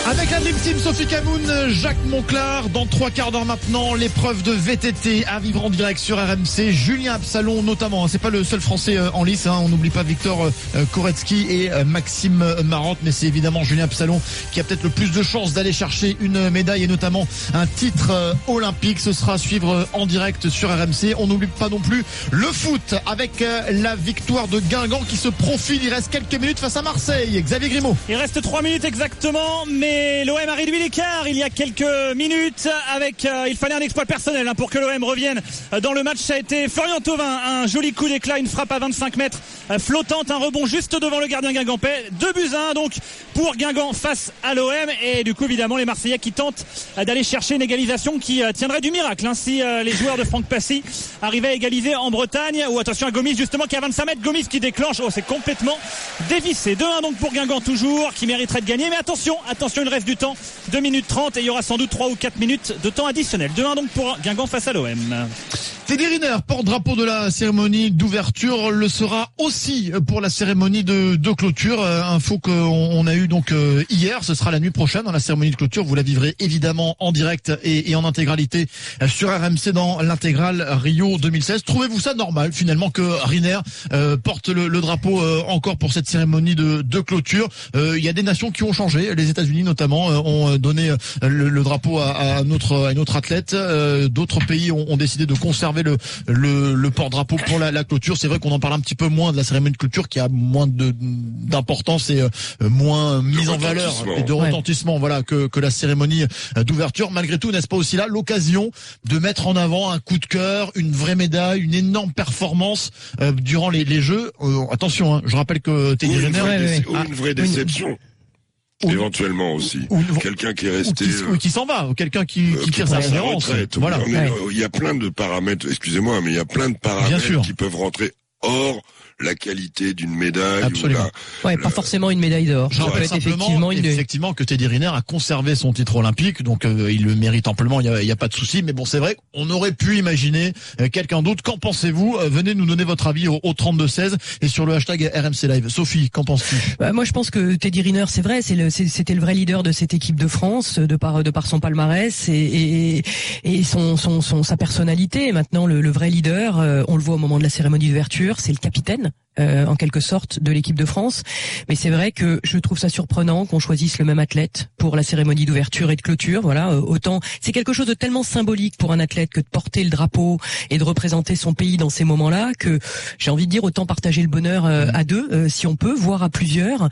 Avec la Dream Team, Sophie Camoun, Jacques Monclar, dans trois quarts d'heure maintenant, l'épreuve de V T T à vivre en direct sur R M C. Julien Absalon notamment, c'est pas le seul Français en lice, hein. On n'oublie pas Victor Koretsky et Maxime Marotte, mais c'est évidemment Julien Absalon qui a peut-être le plus de chances d'aller chercher une médaille et notamment un titre olympique. Ce sera à suivre en direct sur R M C. On n'oublie pas non plus le foot avec la victoire de Guingamp qui se profile. Il reste quelques minutes face à Marseille. Xavier Grimaud. Il reste trois minutes exactement, mais l'O M a réduit l'écart il y a quelques minutes avec euh, il fallait un exploit personnel hein, pour que l'O M revienne dans le match. Ça a été Florian Thauvin, un joli coup d'éclat, une frappe à vingt-cinq mètres euh, flottante, un rebond juste devant le gardien guingampais. Deux buts à un donc pour Guingamp face à l'O M, et du coup évidemment les Marseillais qui tentent euh, d'aller chercher une égalisation qui euh, tiendrait du miracle hein, si euh, les joueurs de Franck Passy arrivaient à égaliser en Bretagne. Ou attention à Gomis justement qui a vingt-cinq mètres, Gomis qui déclenche, oh c'est complètement dévissé. deux un donc pour Guingamp toujours, qui mériterait de gagner, mais attention, attention il reste du temps, deux minutes trente et il y aura sans doute trois ou quatre minutes de temps additionnel. deux un donc pour Guingamp face à l'O M. Teddy Riner, porte-drapeau de la cérémonie d'ouverture, le sera aussi pour la cérémonie de, de clôture. Info qu'on on a eu donc hier, ce sera la nuit prochaine dans la cérémonie de clôture. Vous la vivrez évidemment en direct et, et en intégralité sur R M C dans l'intégrale Rio deux mille seize. Trouvez-vous ça normal finalement que Riner euh, porte le, le drapeau euh, encore pour cette cérémonie de, de clôture? Il euh, y a des nations qui ont changé, les États-Unis notamment euh, ont donné le, le drapeau à, à notre à une autre athlète. Euh, d'autres pays ont, ont décidé de conserver le le, le porte-drapeau pour la, la clôture. C'est vrai qu'on en parle un petit peu moins de la cérémonie de clôture qui a moins de d'importance et euh, moins mise en valeur et de retentissement, ouais. Voilà, que que la cérémonie d'ouverture. Malgré tout, n'est-ce pas aussi là l'occasion de mettre en avant un coup de cœur, une vraie médaille, une énorme performance euh, durant les, les Jeux. Euh, attention, hein, je rappelle que Teddy Riner ou une vraie déception. Ou, éventuellement aussi. Ou, quelqu'un qui est resté. Ou qui, ou qui s'en va, ou quelqu'un qui, euh, qui tire sa révérence. Voilà. Il ouais. y a plein de paramètres, excusez-moi, mais il y a plein de paramètres qui peuvent rentrer hors la qualité d'une médaille. Absolument. Ou la, ouais, la... pas forcément une médaille d'or. Je rappelle effectivement, une... effectivement que Teddy Riner a conservé son titre olympique, donc euh, il le mérite amplement, il y a, il y a pas de souci. Mais bon, c'est vrai qu'on aurait pu imaginer euh, quelqu'un d'autre. Qu'en pensez-vous? euh, Venez nous donner votre avis au, au trente-deux seize et sur le hashtag R M C Live. Sophie, qu'en penses-tu? Bah, moi, je pense que Teddy Riner, c'est vrai, c'est le, c'est, c'était le vrai leader de cette équipe de France, de par de par son palmarès et et, et son, son son sa personnalité. Maintenant, le, le vrai leader, euh, on le voit au moment de la cérémonie d'ouverture, c'est le capitaine. Euh, en quelque sorte de l'équipe de France, mais c'est vrai que je trouve ça surprenant qu'on choisisse le même athlète pour la cérémonie d'ouverture et de clôture. Voilà, euh, autant c'est quelque chose de tellement symbolique pour un athlète que de porter le drapeau et de représenter son pays dans ces moments-là, que j'ai envie de dire autant partager le bonheur euh, à deux, euh, si on peut, voire à plusieurs.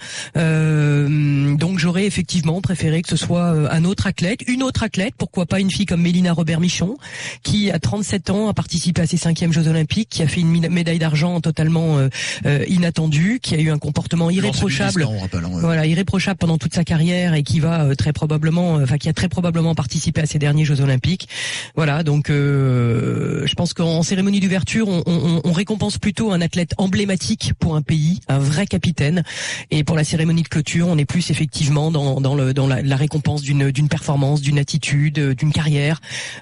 Euh, donc j'aurais effectivement préféré que ce soit un autre athlète, une autre athlète, pourquoi pas une fille comme Mélina Robert-Michon, qui à trente-sept ans a participé à ses cinquièmes Jeux Olympiques, qui a fait une médaille d'argent totalement euh, Euh, inattendu, qui a eu un comportement irréprochable, on rappelle, hein, ouais. voilà, irréprochable pendant toute sa carrière et qui va euh, très probablement, enfin euh, qui a très probablement participé à ces derniers Jeux Olympiques. Voilà, donc euh, je pense qu'en cérémonie d'ouverture, on, on, on récompense plutôt un athlète emblématique pour un pays, un vrai capitaine, et pour la cérémonie de clôture, on est plus effectivement dans, dans, le, dans la, la récompense d'une, d'une performance, d'une attitude, d'une carrière,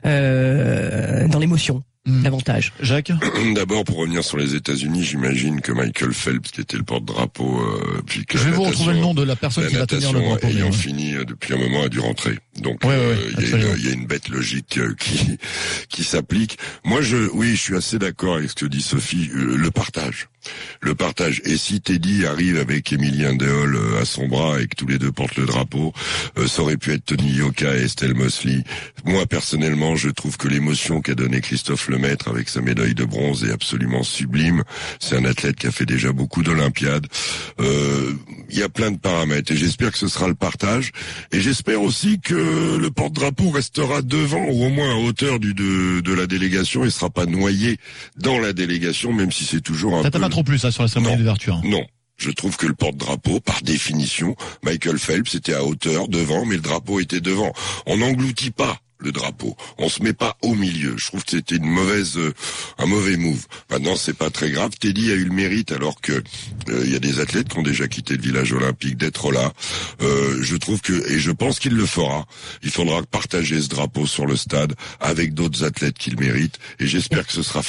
euh, dans l'émotion. Mmh. Davantage. Jacques? D'abord, pour revenir sur les États-Unis, j'imagine que Michael Phelps, qui était le porte-drapeau, euh, puis que je vais vous retrouver le nom de la personne la qui va tenir le drapeau. ayant ouais. fini euh, depuis un moment, a dû rentrer. Donc, il ouais, euh, ouais, y, a, y a une bête logique euh, qui qui s'applique. Moi, je, oui, je suis assez d'accord avec ce que dit Sophie. Euh, le partage, le partage. Et si Teddy arrive avec Emilien Deol euh, à son bras et que tous les deux portent le drapeau, euh, ça aurait pu être Tony Yoka et Estelle Mosley. Moi, personnellement, je trouve que l'émotion qu'a donné Christophe Lemaître avec sa médaille de bronze est absolument sublime. C'est un athlète qui a fait déjà beaucoup d'Olympiades. Euh, il y a plein de paramètres et j'espère que ce sera le partage. Et j'espère aussi que le porte-drapeau restera devant ou au moins à hauteur du de, de la délégation et sera pas noyé dans la délégation, même si c'est toujours un ça peu... t'a pas trop plu ça sur la cérémonie d'ouverture? Non. Je trouve que le porte-drapeau, par définition, Michael Phelps était à hauteur, devant, mais le drapeau était devant. On n'engloutit pas le drapeau. On se met pas au milieu. Je trouve que c'était une mauvaise, euh, un mauvais move. Maintenant, c'est pas très grave. Teddy a eu le mérite, alors que il euh, y a des athlètes qui ont déjà quitté le village olympique, d'être là. Euh, je trouve que, et je pense qu'il le fera. Il faudra partager ce drapeau sur le stade avec d'autres athlètes qui le méritent, et j'espère que ce sera fait.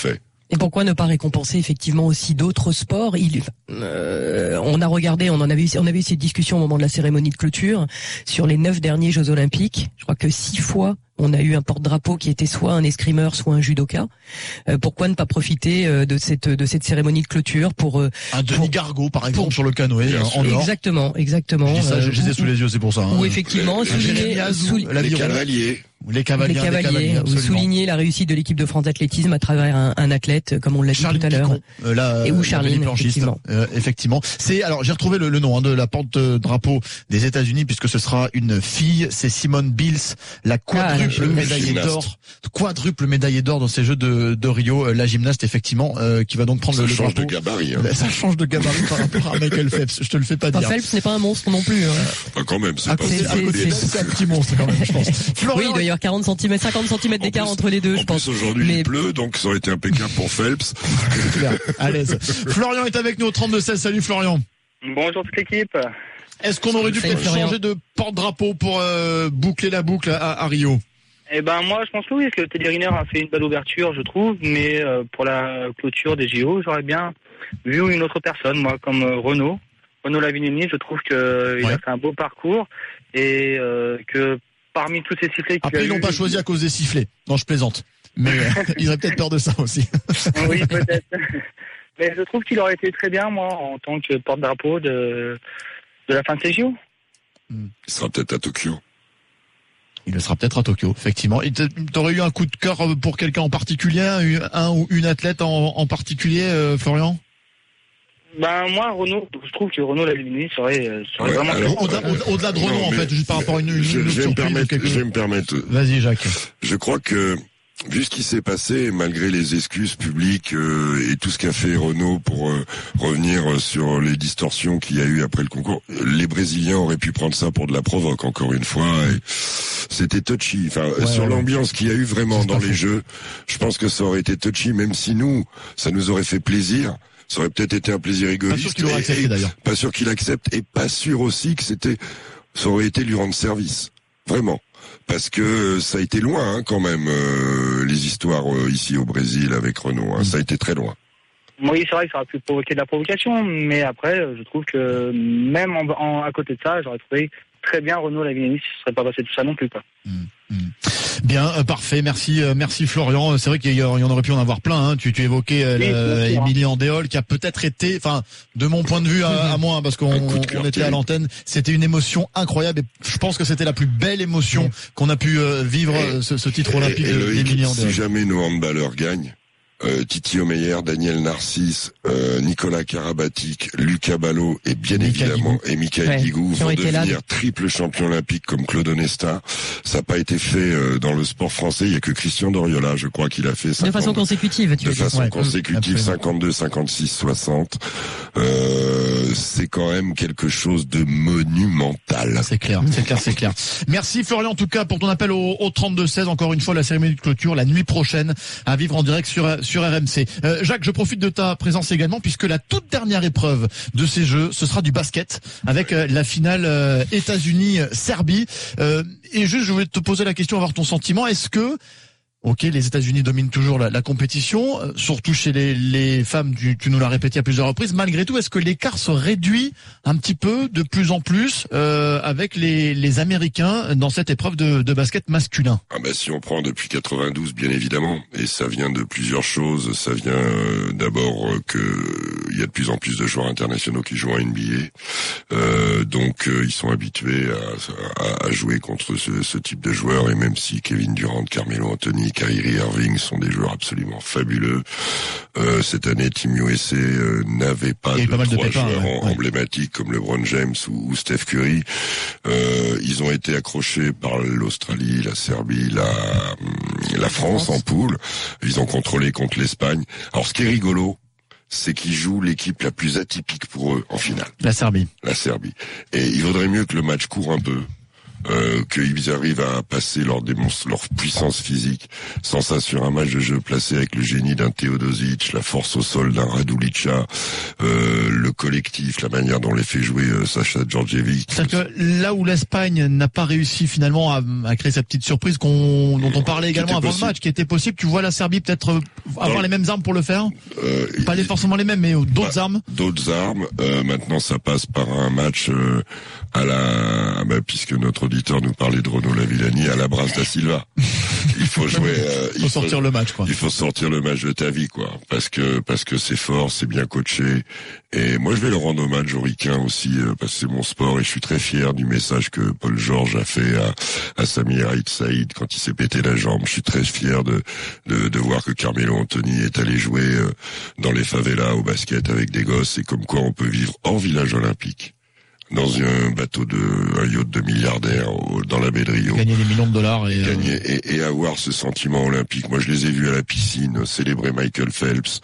Et pourquoi ne pas récompenser effectivement aussi d'autres sports? Il, euh, on a regardé, on en avait, on avait eu cette discussion au moment de la cérémonie de clôture sur les neuf derniers Jeux Olympiques. Je crois que six fois on a eu un porte-drapeau qui était soit un escrimeur, soit un judoka. Euh, pourquoi ne pas profiter euh, de cette de cette cérémonie de clôture pour euh, un Denis pour, Gargaud par exemple pour, sur le canoë en or. Exactement, exactement. Je dis ça, euh, je les ai sous les yeux, c'est pour ça. Ou hein. effectivement, souligner, souli- les cavaliers. Les cavaliers, les cavaliers, ou souligner la réussite de l'équipe de France d'athlétisme à travers un, un athlète, comme on l'a dit Charline tout à l'heure. Euh, là, et ou Charline, effectivement. Euh, effectivement. C'est alors j'ai retrouvé le, le nom hein, de la porte-drapeau des États-Unis puisque ce sera une fille. C'est Simone Biles, la quadruple ah, médaillée d'or, quadruple médaillée d'or dans ces Jeux de, de Rio. La gymnaste effectivement euh, qui va donc prendre ça le, le drapeau. drapeau. Ça change de gabarit. Hein. Ça change de gabarit par rapport à Michael Phelps. Je te le fais pas enfin, dire. Phelps n'est pas un monstre non plus. Hein. Pas quand même. C'est à pas. côté, c'est, à côté c'est, d'elle, c'est... c'est un petit monstre quand même, je pense. Florian, oui, il doit y avoir quarante centimètres, cinquante centimètres d'écart entre les deux, en je pense. plus, aujourd'hui, Mais... il pleut, donc ça aurait été impeccable pour Phelps. à l'aise. Florian est avec nous au trente-deux seize. Salut Florian. Bonjour toute l'équipe. Est-ce qu'on aurait dû Salut, peut-être Florian. changer de porte-drapeau pour euh, boucler la boucle à, à Rio? Eh ben moi je pense que oui, parce que Teddy Riner a fait une belle ouverture, je trouve, mais euh, pour la clôture des J O, j'aurais bien vu une autre personne, moi, comme euh, Renaud. Renaud Lavignoni, je trouve qu'il ouais. a fait un beau parcours et euh, que parmi tous ces sifflets qu'il Après, a ils l'ont eu, pas choisi à cause des sifflets. Non, je plaisante. Mais euh, ils auraient peut-être peur de ça aussi. Oui, peut-être. Mais je trouve qu'il aurait été très bien, moi, en tant que porte-drapeau de, de la fin de ces J O. Il sera peut-être à Tokyo. Il le sera peut-être à Tokyo, effectivement. Et t'aurais eu un coup de cœur pour quelqu'un en particulier, un ou une athlète en, en particulier, euh, Florian? Ben moi, Renaud, je trouve que Renaud Lavignoni serait, serait Ouais, vraiment... alors, Au-delà, au- au-delà de Renaud, non, en fait, juste par rapport à une, une, je, une je vais me permettre, quelque... je vais me permettre. Vas-y, Jacques. Je crois que, vu ce qui s'est passé, malgré les excuses publiques euh, et tout ce qu'a fait Renaud pour euh, revenir sur les distorsions qu'il y a eu après le concours, les Brésiliens auraient pu prendre ça pour de la provoque, encore une fois. Et c'était touchy. Enfin, ouais, sur ouais. l'ambiance qu'il y a eu vraiment C'est dans les faux. jeux, je pense que ça aurait été touchy, même si nous, ça nous aurait fait plaisir. Ça aurait peut-être été un plaisir Pas égoïste. sûr qu'il aurait et- accepté et d'ailleurs. Pas sûr qu'il accepte et pas sûr aussi que c'était, ça aurait été lui rendre service. Vraiment. Parce que ça a été loin hein, quand même, euh, les histoires euh, ici au Brésil avec Renaud. Hein, ça a été très loin. Oui, c'est vrai que ça aurait pu provoquer de la provocation, mais après, je trouve que même en, en- à côté de ça, j'aurais trouvé très bien Renaud Lavignoni, si ce serait pas passé tout ça non plus, quoi. Bien, euh, parfait. Merci, euh, merci Florian. C'est vrai qu'il y, a- il y en aurait pu en avoir plein. Hein. Tu, tu évoquais euh, Oui, le- bien sûr. Émilie Andéol, qui a peut-être été, enfin, de mon point de vue à, à moi, parce qu'on Un coup de cœur on était à terrible. l'antenne, c'était une émotion incroyable. Et je pense que c'était la plus belle émotion qu'on a pu euh, vivre euh, ce, ce titre olympique Et, et de- Loïc, d'Émilie si Andéol. jamais nos handballeurs gagnent, euh, Titi Omeyer, Daniel Narcisse, euh, Nicolas Karabatic, Lucas Ballot et bien Mika évidemment et Michael Ouais, Guigou qui ont vont été là. devenir triple champion olympique comme Claude Onesta. Ça n'a pas été fait euh, dans le sport français. Il y a que Christian Doriola, je crois, qu'il a fait ça. De façon consécutive, tu de veux dire. façon Ouais, consécutive, absolument. cinquante-deux, cinquante-six, soixante. Euh, c'est quand même quelque chose de monumental. C'est clair, c'est clair, c'est clair. Merci Florian en tout cas pour ton appel au, au trente-deux seize. Encore une fois, la cérémonie de clôture la nuit prochaine à vivre en direct sur sur R M C. Euh, Jacques, je profite de ta présence également puisque la toute dernière épreuve de ces Jeux, ce sera du basket avec euh, la finale euh, États-Unis-Serbie. Euh, et juste, je voulais te poser la question, avoir ton sentiment. Est-ce que Ok, les États-Unis dominent toujours la, la compétition, euh, surtout chez les, les femmes. Tu, tu nous l'as répété à plusieurs reprises. Malgré tout, est-ce que l'écart se réduit un petit peu, de plus en plus, euh, avec les, les Américains dans cette épreuve de, de basket masculin? Ah bah si on prend depuis quatre-vingt-douze, bien évidemment, et ça vient de plusieurs choses. Ça vient euh, d'abord euh, que il y a de plus en plus de joueurs internationaux qui jouent en N B A, euh, donc euh, ils sont habitués à, à, à jouer contre ce, ce type de joueurs. Et même si Kevin Durant, Carmelo Anthony, Kyrie Irving sont des joueurs absolument fabuleux, euh, cette année Team U S A euh, n'avait pas Il y a eu de pas mal de trois pépins, joueurs ouais, en- ouais. emblématiques comme LeBron James ou, ou Steph Curry. Euh, ils ont été accrochés par l'Australie, la Serbie, la, la France en poule. Ils ont contrôlé contre l'Espagne. Alors ce qui est rigolo, c'est qu'ils jouent l'équipe la plus atypique pour eux en finale, La Serbie. la Serbie. Et il vaudrait mieux que le match court un peu, euh, qu'ils arrivent à passer leur, démonstre, leur puissance physique, sans ça sur un match de jeu placé avec le génie d'un Teodosic, la force au sol d'un Radulica, euh, le collectif, la manière dont les fait jouer euh, Sacha Djordjevic. C'est-à-dire que là où l'Espagne n'a pas réussi finalement à, à créer cette petite surprise qu'on, dont on parlait également avant possible. le match, qui était possible, tu vois la Serbie peut-être avoir les mêmes armes pour le faire euh, Pas les, forcément les mêmes, mais d'autres bah, armes D'autres armes. Euh, maintenant, ça passe par un match euh, à la... Bah, puisque notre auditeur nous parlait de Renaud Lavillani, à la Bras da Silva. Il faut jouer... Euh, il faut sortir faut, le match, quoi. Il faut sortir le match de ta vie, quoi. Parce que parce que c'est fort, c'est bien coaché. Et moi, je vais le rendre hommage aux Ricains aussi, euh, parce que c'est mon sport, et je suis très fier du message que Paul Georges a fait à, à Samir Aït Saïd quand il s'est pété la jambe. Je suis très fier de, de, de voir que Carmelo Anthony est allé jouer euh, dans les favelas au basket avec des gosses, et comme quoi on peut vivre hors village olympique, dans un bateau de, un yacht de milliardaire dans la baie de Rio. Gagner des millions de dollars et, Gagner, et, et avoir ce sentiment olympique. Moi, je les ai vus à la piscine célébrer Michael Phelps.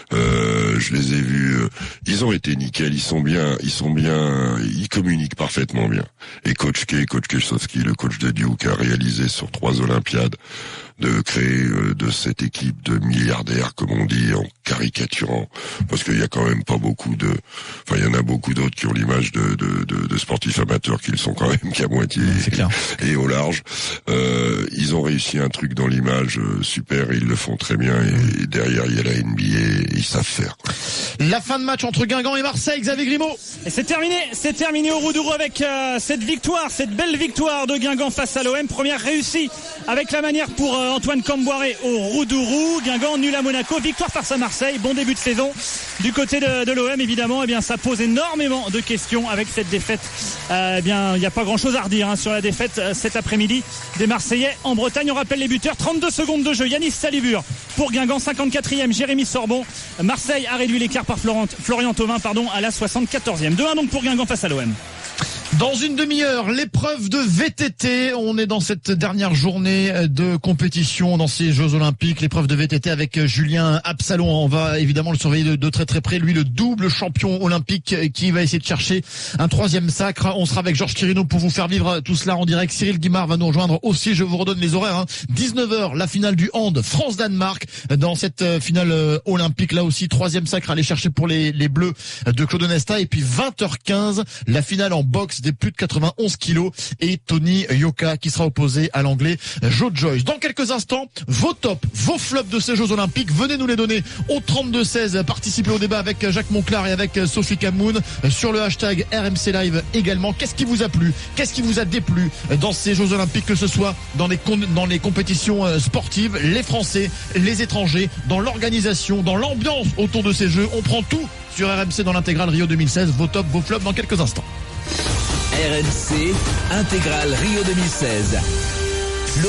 Euh, je les ai vus, euh, ils ont été nickel, ils sont bien, ils sont bien, ils communiquent parfaitement bien. Et Coach K, Coach Keshowski, le coach de Duke, a réalisé sur trois Olympiades de créer euh, de cette équipe de milliardaires, comme on dit, en caricaturant, parce qu'il y a quand même pas beaucoup de, enfin il y en a beaucoup d'autres qui ont l'image de, de, de, de sportifs amateurs qui le sont quand même qu'à moitié et, et au large. Euh, ils ont réussi un truc dans l'image euh, super, et ils le font très bien, et, et derrière il y a la N B A, et ils savent faire. La fin de match entre Guingamp et Marseille, Xavier Grimaud. Et c'est terminé, c'est terminé au Roudourou avec euh, cette victoire, cette belle victoire de Guingamp face à l'O M, première réussie avec la manière pour euh, Antoine Camboiré au Roudourou. Guingamp nul à Monaco, victoire face à Marseille, bon début de saison du côté de, de l'O M évidemment. Eh bien ça pose énormément de questions avec cette défaite. Euh, eh bien il n'y a pas grand chose à redire hein, sur la défaite euh, cet après-midi des Marseillais en Bretagne. On rappelle les buteurs, trente-deux secondes de jeu, Yanis Salibur pour Guingamp, cinquante-quatrième Jérémy Sorbon. Marseille a réduit l'écart par Florent, Florian Thauvin pardon, à la soixante-quatorzième. deux un donc pour Guingamp face à l'O M. Dans une demi-heure, l'épreuve de V T T. On est dans cette dernière journée de compétition dans ces Jeux Olympiques. L'épreuve de V T T avec Julien Absalon. On va évidemment le surveiller de, de très très près. Lui, le double champion olympique qui va essayer de chercher un troisième sacre. On sera avec Georges Quirino pour vous faire vivre tout cela en direct. Cyril Guimard va nous rejoindre aussi. Je vous redonne les horaires. Hein. dix-neuf heures, la finale du hand France-Danemark. Dans cette finale olympique, là aussi, troisième sacre à aller chercher pour les, les Bleus de Claude Onesta. Et puis vingt heures quinze, la finale en boxe des plus de quatre-vingt-onze kilos, et Tony Yoka qui sera opposé à l'anglais Joe Joyce. Dans quelques instants, vos tops, vos flops de ces Jeux Olympiques, venez nous les donner au trente-deux seize. Participez au débat avec Jacques Monclar et avec Sophie Camoun sur le hashtag R M C Live également. Qu'est-ce qui vous a plu? Qu'est-ce qui vous a déplu dans ces Jeux Olympiques, que ce soit dans les, dans les compétitions sportives, les Français, les étrangers, dans l'organisation, dans l'ambiance autour de ces Jeux? On prend tout sur R M C dans l'intégrale Rio deux mille seize. Vos tops, vos flops dans quelques instants. R M C Intégral Rio deux mille seize.